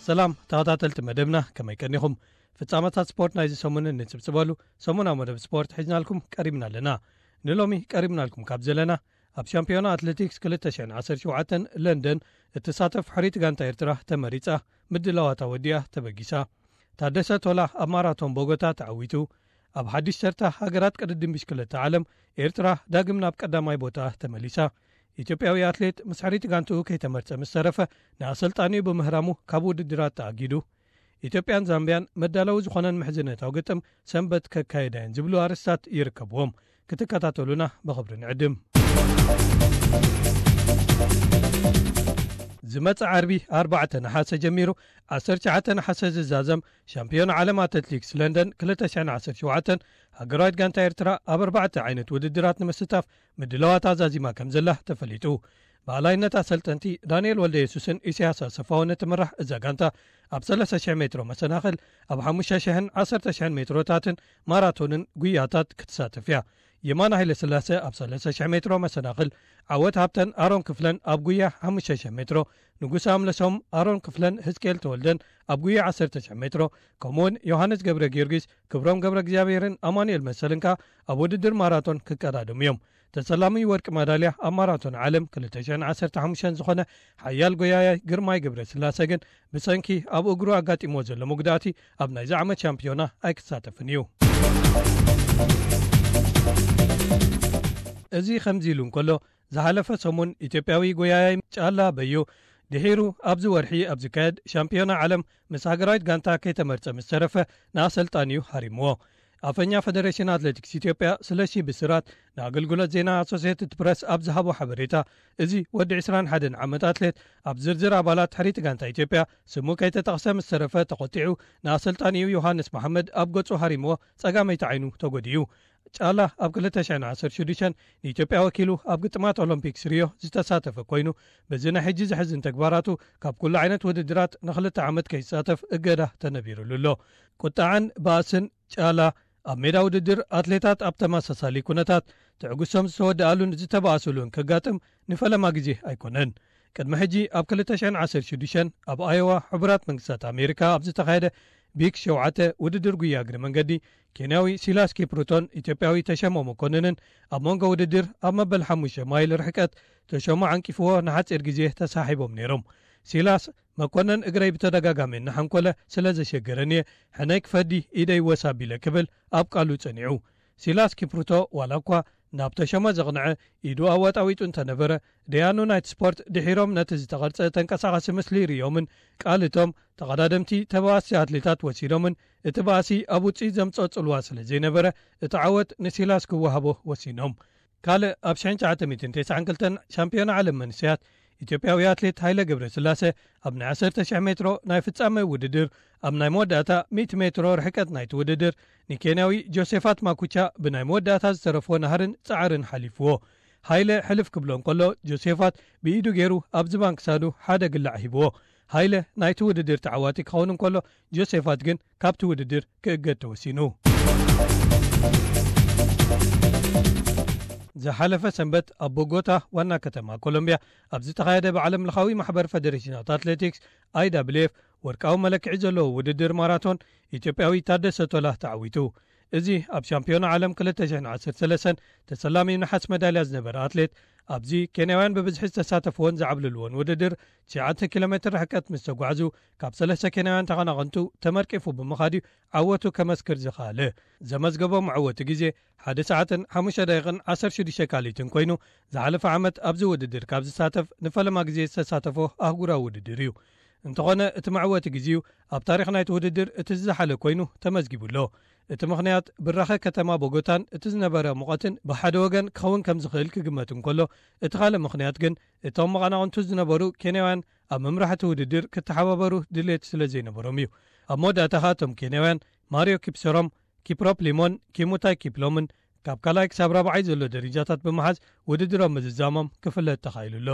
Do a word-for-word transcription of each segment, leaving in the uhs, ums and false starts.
ሰላም ተኸታተልቲ መደብና ከመይ ቀኒኹም ፍጻመታት ስፖርት ናይ ሰሙን ንጽብጽበሉ ሰሙናዊ መደብ ስፖርት ሒዝናልኩም ቀሪብና ኣለና ንሎሚ ቀሪብናልኩም ካብ ዘለና ኣብ ሻምፒዮና ኣትሌቲክስ ክልተ ሽሕን ዓሰርተ ሸውዓተ ለንደን እትሳተፍ ሕሪት ጋንታ ኤርትራ ተመሪጻ ምድላዋታ ወዲያ ተበጊሳ ታደሰ ቶላ ኣብ ማራቶን ቦጎታ ተዓዊቱ ኣብ ሓድሽ ተርታ ሃገራት ቅድድም ብሽክለታ ዓለም ኤርትራ ዳግም ናብ ቀዳማይ ቦታ ተመሊሳ ኢትዮጵያዊ አትሌት ምስ ሕሪት ጋንትኡ ከይተመርጸ ምስ ተረፈ ንኣሰልጣኒኡ ብምህራሙ ካብ ውድድራት ተኣጊዱ ኢትዮጵያን ዛምቢያን መዳለዊ ዝኾነን ምሕዝነታዊ ግጥም ሰንበት ከካየዳየን ዝብሉ ኣርስታት ይርከብዎም ክትከታተሉና ብኽብሪ ንዕድም ዝመጽ ዓርቢ ኣርባዕተ ነሓሰ ጀሚሩ ዓሰርተ ትሽዓተ ነሓሰ ዝዛዘም ሻምፒዮን ዓለም ኣትሌቲክስ ለንደን ክልተ ሽሕን ዓሰርተ ሸውዓተ ሃገራዊት ጋንታ ኤርትራ ኣብ ኣርባዕተ ዓይነት ውድድራት ንምስታፍ ምድላዋት ኣዛዚማ ከም ዘላ ተፈሊጡ ባላይነት ኣሰልጠንቲ ዳንኤል ወልደ የሱስን ኢሳያስ ኣሰፋውን ትምራሕ እዛ ጋንታ ኣብ ሰለስተ ሽሕ ሜትሮ መሰናኽል ኣብ ሓሙሽተ ሽሕን ዓሰርተ ሽሕን ሜትሮታትን ማራቶንን ጉያታት ክትሳተፍ እያ የማነ ሃይለ ስላሴ ኣብ ሰለስተ ሽሕ ሜትሮ መሰናኽል ዓወት ሃብተን ኣሮን ክፍለን ኣብ ጉያ ሓሙሽተ ሽሕ ሜትሮ ንጉሳ ኣምለሶም ኣሮን ክፍለን ህዝቅኤል ተወልደን ኣብ ጉያ ዓሰርተ ሽሕ ሜትሮ ከምኡውን ዮሃንስ ገብረ ጊዮርጊስ ክብሮም ገብረ እግዚኣብሔርን ኣማኑኤል መሰልንካ ኣብ ውድድር ማራቶን ክቀዳደሙ እዮም ተሰላሚ ወርቂ መዳልያ ኣብ ማራቶን ዓለም ክልተ ሽሕን ዓሰርተ ሓሙሽተ ዝኾነ ሓያል ጎያያይ ግርማይ ገብረ ስላሴ ግን ብሰንኪ ኣብ እግሩ ኣጋጢሞ ዘሎ መጉዳእቲ ኣብ ናይዚ ዓመት ሻምፒዮና ኣይክሳተፍን እዩ እዚ ከምዚ ኢሉ እንከሎ ዝሓለፈ ሰሙን ኢትዮጵያዊ ጎያያይ ጫላ በዩ ድሒሩ ኣብዚ ወርሒ ኣብ ዝካየድ ሻምፒዮና ዓለም ምስ ሃገራዊት ጋንታ ከይተመርጸ ምስ ተረፈ ንኣሰልጣኒኡ ሃሪምዎ ኣፈኛ ፌደሬሽን ኣትሌቲክስ ኢትዮጵያ ስለሺ ብስራት ንኣገልግሎት ዜና ኣሶሲየትድ ፕረስ ኣብ ዝሃቦ ሓበሬታ እዚ ወዲ ዕስራን ሓደን ዓመት ኣትሌት ኣብ ዝርዝር ኣባላት ሕሪት ጋንታ ኢትዮጵያ ስሙ ከይተጠቕሰ ምስ ተረፈ ተቖጢዑ ንኣሰልጣኒኡ ዮሃንስ መሓመድ ኣብ ገጹ ሃሪምዎ ጸጋመይቲ ዓይኑ ተጐዲዩ ጫላ ኣብ ክልተ ሽሕን ዓሰርተ ሽዱሽተ ንኢትዮጵያ ወኪሉ ኣብ ግጥማት ኦሎምፒክስ ሪዮ ዝተሳተፈ ኮይኑ በዚ ናይ ሕጂ ዝሕዝን ተግባራቱ ካብ ኩሉ ዓይነት ውድድራት ንክልተ ዓመት ከይሳተፍ እገዳ ተነቢሩሉ ኣሎ ቁጣዕን ባእስን ጫላ ኣብ ሜዳ ውድድር ኣትሌታት ኣብ ተመሳሳሊ ኩነታት ትዕግሶም ዝተወድኣሉን ዝተባእሰሉን ከጋጥም ንፈለማ ግዜ ኣይኮነን ቅድሚ ሕጂ ኣብ ክልተ ሽሕን ዓሰርተ ሽዱሽተ ኣብ ኣዮዋ ሕቡራት መንግስታት ኣሜሪካ ኣብ ዝተኻየደ ቢክ ሸውዓተ ውድድር ጉያ እግሪ መንገዲ ኬንያዊ ሲላስ ኪፕሩቶን ኢትዮጵያዊ ተሸሞ መኮንንን ኣብ መንጎ ውድድር ኣብ መበል ሓሙሽተ ማይል ርሕቀት ተሸሞ ዓንቂፍዎ ንሓፂር ግዜ ተሳሒቦም ነይሮም ሲላስ መኮነን እግረይ ብተደጋጋሚ እናሓንኮለ ስለ ዘሸገረኒ ሕነይ ክፈዲ ኢደይ ወሳቢለ ክብል ኣብ ቃሉ ጸኒዑ ሲላስ ኪፕሩቶ ዋላ እኳ ናብ ተሸሞ ዘቕንዐ ኢዱ ኣዋጣዊጡ እንተነበረ ደያኑ ናይቲ ስፖርት ድሒሮም ነቲ ዝተቐርጸ ተንቀሳቐሲ ምስሊ ርዮምን ቃልቶም ተቐዳደምቲ ተባእሲ ኣትሌታት ወሲዶምን እቲ ባእሲ ኣብ ውፅኢት ዘምጽኦ ጽልዋ ስለ ዘይነበረ እቲ ዓወት ንሲላስ ክወሃቦ ወሲኖም ካልእ ኣብ ሽሕን ትሽዓተ ተስዓን ክልተን ሻምፒዮና ዓለም መንስያት ኢትዮጵያዊ አትሌት ሃይለ ገብረ ስላሴ ኣብ ናይ ዓሰርተ ሽሕ ሜትሮ ናይ ፍጻመ ውድድር ኣብ ናይ መወዳእታ ሚእቲ ሜትሮ ርሕቀት ናይቲ ውድድር ንኬንያዊ ጆሴፋት ማኩቻ ብናይ መወዳእታ ዝተረፍዎ ናህርን ጻዕርን ሓሊፍዎ ሃይለ ሕልፍ ክብሎ እንከሎ ጆሴፋት ብኢዱ ገይሩ ኣብ ዝባን ክሳዱ ሓደ ግላዕ ሂብዎ ሃይለ ናይቲ ውድድር ተዓዋቲ ክኸውን እንከሎ ጆሴፋት ግን ካብቲ ውድድር ክእገድ ተወሲኑ ዝሓለፈ ሰንበት ኣብ ቦጎታ ዋና ከተማ ኮሎምቢያ ኣብ ዝተኻየደ ብዓለም ለኻዊ ማሕበር ፌደሬሽናት ኣትሌቲክስ ኣይ ደብልዩ ኤፍ ወርቃዊ መለክዒ ዘለዎ ውድድር ማራቶን ኢትዮጵያዊ ታደሰ ቶላ ተዓዊቱ እዚ ኣብ ሻምፒዮና ዓለም ክልተ ሽሕን ዓሰርተ ሰለስተ ተሰላሚ ነሓስ መዳልያ ዝነበረ ኣትሌት ኣብዚ ኬንያውያን ብብዝሒ ዝተሳተፍዎን ዝዓብልልዎን ውድድር ትሽዓተ ኪሎ ሜትር ርሕቀት ምስ ተጓዕዙ ካብ ሰለስተ ኬንያውያን ተቐናቐንቱ ተመርቂፉ ብምኻዲ ዓወቱ ከመስክር ዝኸኣለ ዘመዝገቦም ዓወቱ ግዜ ሓደ ሰዓትን ሓሙሽተ ደቂቕን ዓሰርተ ሽዱሽተ ካሊትን ኮይኑ ዝሓለፈ ዓመት ኣብዚ ውድድር ካብ ዝሳተፍ ንፈለማ ግዜ ዝተሳተፎ ኣህጉራዊ ውድድር እዩ እንተኾነ እቲ መዕወቲ ግዜኡ ኣብ ታሪክ ናይቲ ውድድር እቲ ዝሓለ ኮይኑ ተመዝጊቡሎ እቲ ምኽንያት ብራኸ ከተማ ቦጎታን እቲ ዝነበረ ሙቐትን ብሓደ ወገን ክኸውን ከም ዝኽእል ክግመት እንከሎ እቲ ካልእ ምኽንያት ግን እቶም መቐናቐንቱ ዝነበሩ ኬንያውያን ኣብ መምራሕቲ ውድድር ክትሓባበሩ ድሌት ስለ ዘይነበሮም እዩ ኣብ መወዳእታ እቶም ኬንያውያን ማሪዮ ኪፕሰሮም ኪፕሮፕ ሊሞን ኪሙታይ ኪፕሎምን ካብ ካልኣይ ክሳብ ራብዓይ ዘሎ ደረጃታት ብምሓዝ ውድድሮም ምዝዛሞም ክፍለጥ ተኻኢሉሎ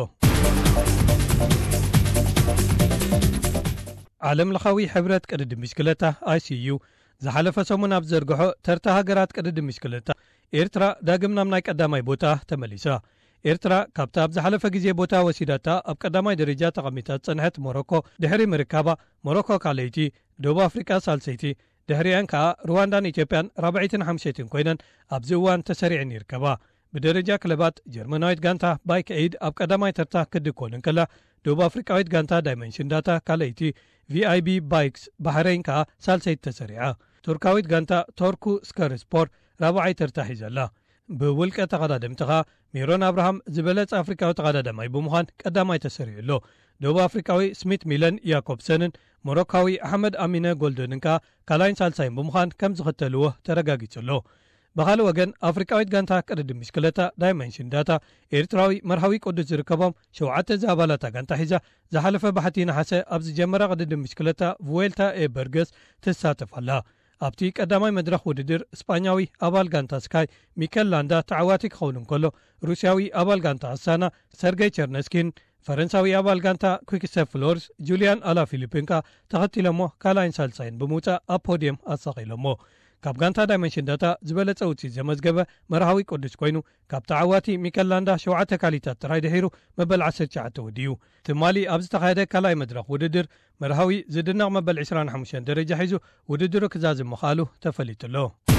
ዓለም ለኻዊ ሕብረት ቅድድም ብሽክለታ ኣይሲዩ ዝሓለፈ ሰሙን ኣብ ዘርግሖ ተርታ ሃገራት ቅድድም ብሽክለታ ኤርትራ ዳግም ናብ ናይ ቀዳማይ ቦታ ተመሊሳ ኤርትራ ካብታ ኣብ ዝሓለፈ ግዜ ቦታ ወሲዳታ ኣብ ቀዳማይ ደረጃ ተቐሚጣት ጸንሐት ሞሮኮ ድሕሪ ምርካባ ሞሮኮ ካልይቲ ደቡብ ኣፍሪቃ ሳልሰይቲ ድሕሪአን ከዓ ሩዋንዳን ኢትዮጵያን ራብዒትን ሓሙሽተይትን ኮይነን ኣብዚ እዋን ተሰሪዕን ይርከባ። ብደረጃ ክለባት ጀርመናዊት ጋንታ ባይክ ኤድ ኣብ ቀዳማይ ተርታ ክድኮንን ከላ ደቡብ ኣፍሪቃዊት ጋንታ ዳይመንሽን ዳታ ካልይቲ ቪአይቢ ባይክስ ባሕረይን ከዓ ሳልሰይት ተሰሪዓ። ቱርካዊት ጋንታ ቶርኩ ስከር ስፖር ራብዓይ ተርታ ሒዘላ። ብውልቀ ተቐዳደምቲ ኸ ሜሮን ኣብርሃም ዝበለጸ ኣፍሪካዊ ተቐዳዳማይ ብምዃን ቀዳማይ ተሰሪዑሎ። ደቡብ ኣፍሪካዊ ስሚት ሚለን ያኮብሰንን ሞሮካዊ ኣሕመድ ኣሚነ ጎልደንን ከዓ ካልኣይን ሳልሳይን ብምዃን ከም ዝኽተልዎ ተረጋጊጹሎ። ብኻልእ ወገን ኣፍሪካዊት ጋንታ ቅድድም ብሽክለታ ዳይመንሽን ዳታ ኤርትራዊ መርሃዊ ቅዱስ ዝርከቦም ሸውዓተ ኣባላታ ጋንታ ሒዛ ዝሓለፈ ባሕቲ ነሓሰ ኣብ ዝጀመረ ቅድድም ብሽክለታ vuelta e burgos ትሳተፋላ። ኣብቲ ቀዳማይ መድረኽ ውድድር እስጳኛዊ ኣባል ጋንታ ስካይ ሚኬል ላንዳ ተዓዋቲ ክኸውን እንከሎ ሩስያዊ ኣባል ጋንታ ኣሳና ሰርጌይ ቸርነስኪን ፈረንሳዊ ኣባል ጋንታ ኩክሰፕ ፍሎርስ ጁልያን ኣላ ፊሊፒንካ ተኸቲሎሞ ካልኣይን ሳልሳይን ብምውፃእ ኣብ ፖድየም ኣሳኺሎሞ። ካብ ጋንታ ዳይመንሽን ዳታ ዝበለጸ ውፅኢት ዘመዝገበ መርሃዊ ቅዱስ ኮይኑ ካብ ተዓዋቲ ሚኬል ላንዳ ሸውዓተ ካሊታት ጥራይ ድሒሩ መበል ዓሰርተ ትሽዓተ ወዲዩ። ትማሊ ኣብ ዝተኻየደ ካልኣይ መድረኽ ውድድር መርሃዊ ዝድነቕ መበል ዒስራን ሓሙሽተን ደረጃ ሒዙ ውድድሩ ክዛዝም ምኻሉ ተፈሊጡሎ።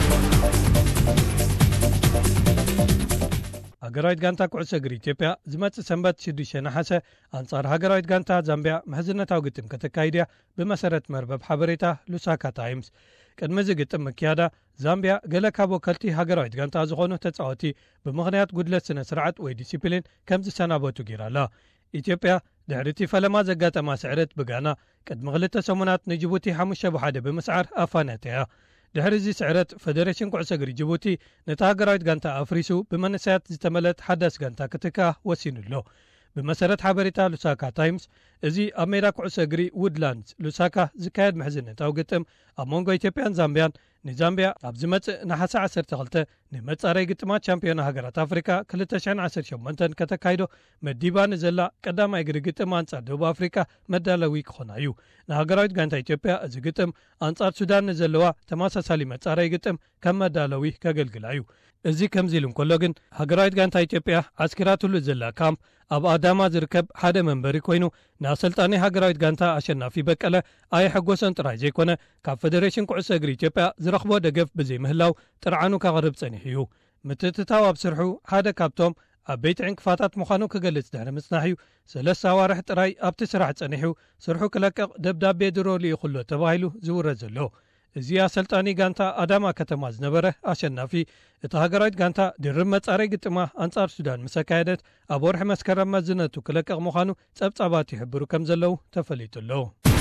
ሃገራዊት ጋንታ ኩዕሶ እግሪ ኢትዮጵያ ዝመጽእ ሰንበት ሽዱሽተ ነሓሰ ኣንጻር ሃገራዊት ጋንታ ዛምብያ ምሕዝነታዊ ግጥም ከተካይድ እያ ብመሰረት መርበብ ሓበሬታ ሉሳካ ታይምስ። ቅድሚ ዝግጥም ምክያዳ ዛምብያ ገለ ካብ ወከልቲ ሃገራዊት ጋንታ ዝኾኑ ተጻወቲ ብምኽንያት ጉድለት ስነ ስርዓት ወይ ዲሲፕሊን ከም ዝሰናበቱ ጌራላ። ኢትዮጵያ ድሕሪ እቲ ፈለማ ዘጋጠማ ስዕረት ብጋና ቅድሚ ክልተ ሰሙናት ንጅቡቲ ሓሙሽተ ብሓደ ብምስዓር ኣፋንያት እያ። ድሕሪ እዚ ስዕረት ፌደሬሽን ኩዕሶ እግሪ ጅቡቲ ነታ ሃገራዊት ጋንታ ኣፍሪሱ ብመንእሰያት ዝተመለት ሓዳስ ጋንታ ክትካ ወሲኑሎ። ብመሰረት ሓበሬታ ሉሳካ ታይምስ እዚ ኣብ ሜዳ ኩዕሶ እግሪ ውድላንድስ ሉሳካ ዝካየድ ምሕዝነታዊ ግጥም ኣብ መንጎ ኢትዮጵያን ዛምብያን ንዛምብያ ኣብ ዝመጽእ ናሓሳ ዓሰርተ ክልተ ንመጻረይ ግጥማት ቻምፒዮና ሃገራት ኣፍሪካ ክልተ ሽሕን ዓሰርተ ሸሞንተን ከተካይዶ መዲባ ንዘላ ቀዳማይ እግሪ ግጥም ኣንጻር ደቡብ ኣፍሪካ መዳለዊ ክኾና እዩ። ንሃገራዊት ጋንታ ኢትዮጵያ እዚ ግጥም ኣንጻር ሱዳን ንዘለዋ ተመሳሳሊ መጻረይ ግጥም ከም መዳለዊ ከገልግላ እዩ። እዚ ከምዚ ኢሉ እንከሎ ግን ሃገራዊት ጋንታ ኢትዮጵያ ዓስኪራትሉ ዘላ ካምፕ ኣብ ኣዳማ ዝርከብ ሓደ መንበሪ ኮይኑ ንኣሰልጣኒ ሃገራዊት ጋንታ ኣሸናፊ በቀለ ኣይሐጎሰን ጥራይ ዘይኮነ ካብ ፌደሬሽን ኩዕሶ እግሪ ኢትዮጵያ ዝረኽቦ ደገፍ ብዘይምህላው ጥርዓኑ ካቕርብ ጸኒሕ እዩ። ምትእትታው ኣብ ስርሑ ሓደ ካብቶም ኣብ ቤት ዕንቅፋታት ምዃኑ ክገልጽ ድሕሪ ምጽናሕ እዩ ሰለስተ ኣዋርሕ ጥራይ ኣብቲ ስራሕ ጸኒሑ ስርሑ ክለቅቕ ደብዳቤ ድሮሊ ይኽሎ ተባሂሉ ዝውረድ ዘሎ። እዚ ኣሰልጣኒ ጋንታ ኣዳማ ከተማ ዝነበረ ኣሸናፊ እቲ ሃገራዊት ጋንታ ድርብ መጻረይ ግጥማ ኣንጻር ሱዳን ምስ ኣካየደት ኣብ ወርሒ መስከረም መዝነቱ ክለቅቕ ምዃኑ ጸብጻባት ይሕብሩ ከም ዘለው ተፈሊጡሎ።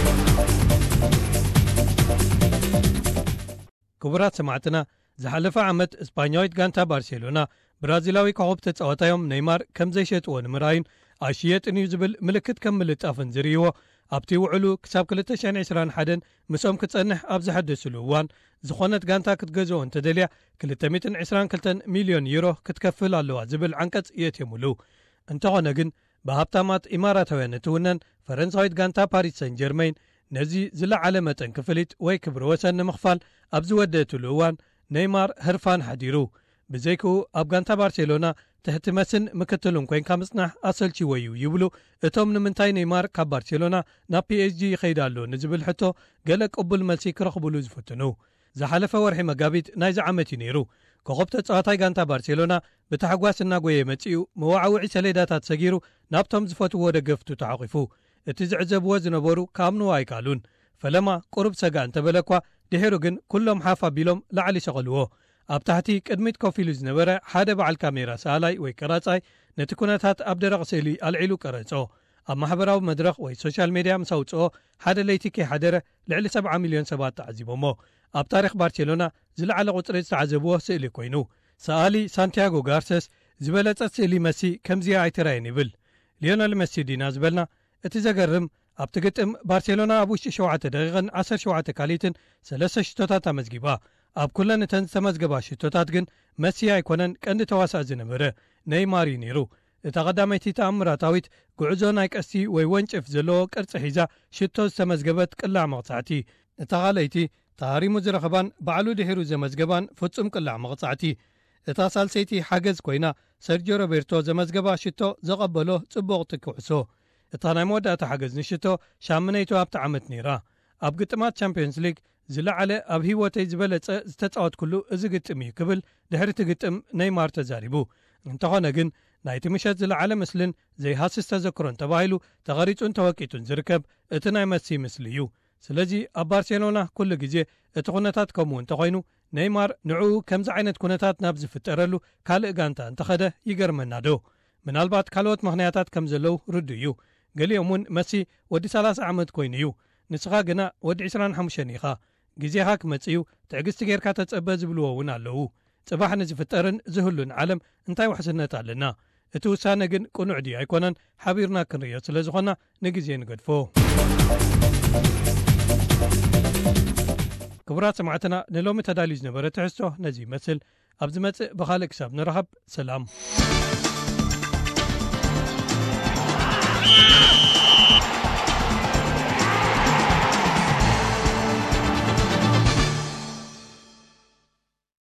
ክቡራት ሰማዕትና ዝሓለፈ ዓመት እስጳኛዊት ጋንታ ባርሴሎና ብራዚላዊ ኮኸብ ተጻዋታዮም ኔይማር ከም ዘይሸጥዎ ንምርኣይን ኣይሽየጥን እዩ ዝብል ምልክት ከም ምልጣፍን ዝርይዎ ኣብቲ ውዕሉ ክሳብ ክልተ ሽሕን ዒስራን ሓደን ምስኦም ክጸንሕ ኣብ ዝሓደስሉ እዋን ዝኾነት ጋንታ ክትገዝኦ እንተደልያ ክልተ ሚእትን ዒስራን ክልተ ሚልዮን ዩሮ ክትከፍል ኣለዋ ዝብል ዓንቀጽ የትየሙሉ። እንተኾነ ግን ብሃብታማት ኢማራታውያን እትውነን ፈረንሳዊት ጋንታ ፓሪስ ሰን ጀርመን ነዚ ዝለዓለ መጠን ክፍሊት ወይ ክብሪ ወሰን ንምኽፋል ኣብ ዝወደእትሉ እዋን ኔይማር ህርፋን ሓዲሩ። ብዘይክኡ ኣብ ጋንታ ባርሴሎና ትሕትመስን ምክትሉን ኮንካ ምጽናሕ ኣሰልቺዎ እዩ ይብሉ እቶም ንምንታይ ኔይማር ካብ ባርሴሎና ናብ ፒኤስጂ ይኸይድ ኣሎ ንዝብል ሕቶ ገለ ቅቡል መልሲ ክረኽብሉ ዝፍትኑ። ዝሓለፈ ወርሒ መጋቢት ናይዚ ዓመት እዩ ነይሩ ኮኸብ ተጻዋታይ ጋንታ ባርሴሎና ብታሕጓስ እናጎየ መጺኡ መዋዕውዒ ሰሌዳታት ሰጊሩ ናብቶም ዝፈትዎ ደገፍቱ ተዓቒፉ። እቲ ዝዕዘብዎ ዝነበሩ ከኣምንዎ ኣይካሉን። ፈለማ ቁርብ ሰጋ እንተበለ እኳ ድሒሩ ግን ኩሎም ሓፍ ኣቢሎም ላዕሊ ሰቐልዎ። ኣብ ታሕቲ ቅድሚት ኮፍ ኢሉ ዝነበረ ሓደ በዓል ካሜራ ሰኣላይ ወይ ቀራጻይ ነቲ ኩነታት ኣብ ደረቕ ስእሊ ኣልዒሉ ቀረጾ። ኣብ ማሕበራዊ መድረኽ ወይ ሶሻል ሜድያ ምስ ኣውፅኦ ሓደ ለይቲ ከይሓደረ ልዕሊ ሰብዓ ሚልዮን ሰባት ተዓዚቦሞ። ኣብ ታሪክ ባርሴሎና ዝለዓለ ቁፅሪ ዝተዓዘብዎ ስእሊ ኮይኑ ሰኣሊ ሳንቲያጎ ጋርሰስ ዝበለጸት ስእሊ መሲ ከምዚኣ ኣይትራየን ይብል። ሊዮነል መሲ ዲና ዝበልና እቲ ዘገርም ኣብቲ ግጥም ባርሴሎና ኣብ ውሽጢ ሸውዓተ ደቂቕን ዓሰርተ ሸውዓተ ካሊትን ሰለስተ ሽቶታት ኣመዝጊባ። ኣብ ኩለን እተን ዝተመዝገባ ሽቶታት ግን መሲ ኣይኮነን ቀንዲ ተዋሳእ ዝነበረ ኔይማር እዩ ነይሩ። እታ ቀዳመይቲ ተኣምራታዊት ጉዕዞ ናይ ቀስቲ ወይ ወንጭፍ ዘለዎ ቅርፂ ሒዛ ሽቶ ዝተመዝገበት ቅላዕ መቕጻዕቲ። እታ ኻለይቲ ተሃሪሙ ዝረኸባን ባዕሉ ድሒሩ ዘመዝገባን ፍጹም ቅላዕ መቕጻዕቲ። እታ ሳልሰይቲ ሓገዝ ኮይና ሰርጂዮ ሮቤርቶ ዘመዝገባ ሽቶ ዘቐበሎ ጽቡቕ ትክዕሶ እታ ናይ መወዳእታ ሓገዝ ንሽቶ ሻምነይቱ ኣብቲ ዓመት ነይራ ኣብ ግጥማት ቻምፒዮንስ ሊግ ዝለዓለ ኣብ ህይወተይ ዝበለጸ ዝተጻወት ኩሉ እዚ ግጥም እዩ ክብል ድሕርቲ ግጥም ኔይማር ተዛሪቡ እንተኾነ ግን ናይቲ ምሸት ዝለዓለ ምስልን ዘይሃስስ ተዘክሮን ተባሂሉ ተቐሪጹን ተወቂጡን ዝርከብ እቲ ናይ መሲ ምስሊ እዩ ስለዚ ኣብ ባርሴሎና ኩሉ ግዜ እቲ ኩነታት ከምኡ እንተኾይኑ ኔይማር ንዕኡ ከምዚ ዓይነት ኩነታት ናብ ዝፍጠረሉ ካልእ ጋንታ እንተኸደ ይገርመና ዶ ምናልባት ካልኦት ምኽንያታት ከም ዘለው ርዱ እዩ ገሊኦም እውን መሲ ወዲ ሰላሳ ዓመት ኮይኑ እዩ ንስኻ ግና ወዲ ዒስራን ሓሙሽተ ኢኻ ግዜኻ ክመጽኡ ትዕግስቲ ጌርካ ተጸበ ዝብልዎ እውን ኣለዉ ጽባሕ ንዝፍጠርን ዝህሉን ዓለም እንታይ ውሕስነት ኣለና እቲ ውሳነ ግን ቁኑዕ ድዩ ኣይኮነን ሓቢርና ክንርዮ ስለ ዝኾና ንግዜ ንገድፎ ክቡራት ሰማዕትና ንሎሚ ተዳልዩ ዝነበረ ትሕዝቶ ነዚ ይመስል ኣብ ዝመጽእ ብኻልእ ክሳብ ንረኸብ ሰላም